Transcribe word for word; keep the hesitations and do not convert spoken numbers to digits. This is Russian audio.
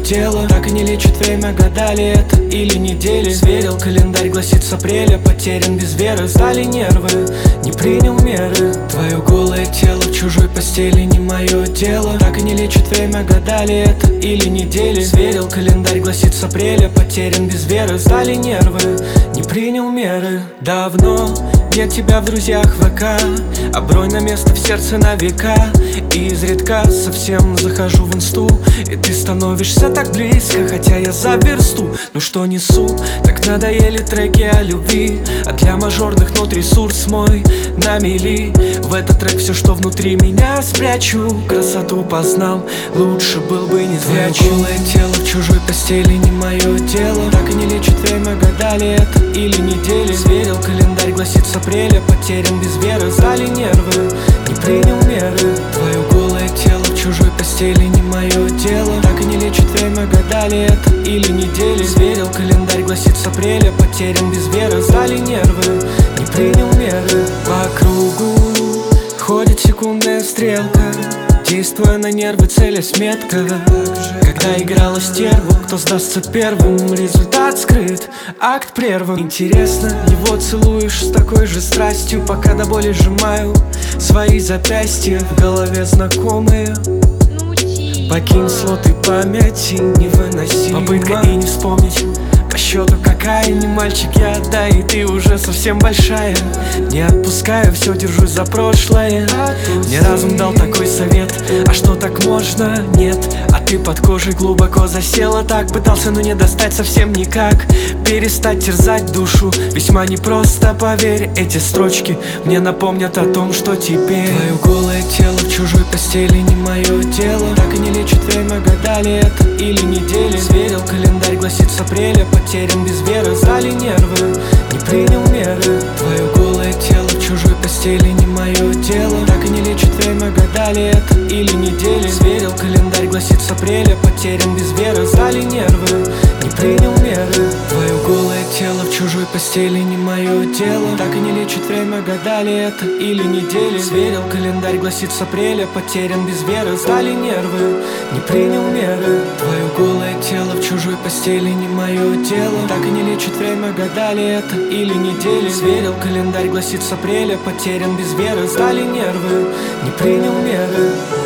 дело. Так и не лечит время, года, лето или недели. Сверил календарь, гласит с апреля, потерян без веры. Сдали нервы, не принял меры. Твое голое тело в чужой постели не мое дело. Так и не лечит время, года, лето или недели. Сверил календарь, гласит с апреля, потерян без веры. Сдали нервы, не принял меры. Давно нет тебя в друзьях ВК, а бронь на место в сердце на века. И изредка совсем захожу в инсту, и ты становишься так близко, хотя я за версту. Ну что несу, так надоели треки о любви, а для мажорных нот ресурс мой на мели. В этот трек все, что внутри меня, спрячу. Красоту познал, лучше был бы не зрячу. Твое голое тело в чужой постели не мое дело. Так и не лечит время, года, лето или недели. Сверил календарь, гласит с апреля, потерян без веры. Сдали нервы, не принял меры. Твое голое тело в чужой постели не мое дело. Так и не лечит время, года, лето или недели. Сверил календарь, гласит с апреля, потерян без веры. Сдали нервы, не принял меры. По кругу ходит секундная стрелка, действуя на нервы, целясь метко. Когда играла стерву, кто сдастся первым, результат скрыт, акт прерван. Интересно, его целуешь с такой же страстью, пока до боли сжимаю свои запястья. В голове знакомые, покинь слоты памяти, невыносимо. Попытка и не вспомнить по счету какая, не мальчик я, да и ты уже совсем большая. Не отпускаю, все держусь за прошлое. Мне разум дал такой совет, а что так можно? Нет, а ты под кожей глубоко засела. Так пытался, но не достать совсем никак. Перестать терзать душу весьма непросто, поверь. Эти строчки мне напомнят о том, что теперь твое голое тело в чужой постели не мое дело. Так и не лечит время, года, лето или недели. Сверил календарь, гласит с апреля, потерян без веры. Сдали нервы, не принял меры. Твое голое тело в чужой постели не мое дело. Так и не лечит время, года, лето или недели. Сверил календарь, гласит с апреля, потерян без веры. Сдали нервы, не принял меры. Твое голое тело в чужой постели не мое дело. Так и не лечит время, года, лето или недели. Сверил календарь, гласит с апреля, потерян без веры. Сдали нервы, не принял меры. Твое голое тело в чужой постели не мое дело. Так и не лечит время, года, лето или недели. Сверил календарь, гласит с апреля, потерян без веры. Сдали нервы, не принял меры.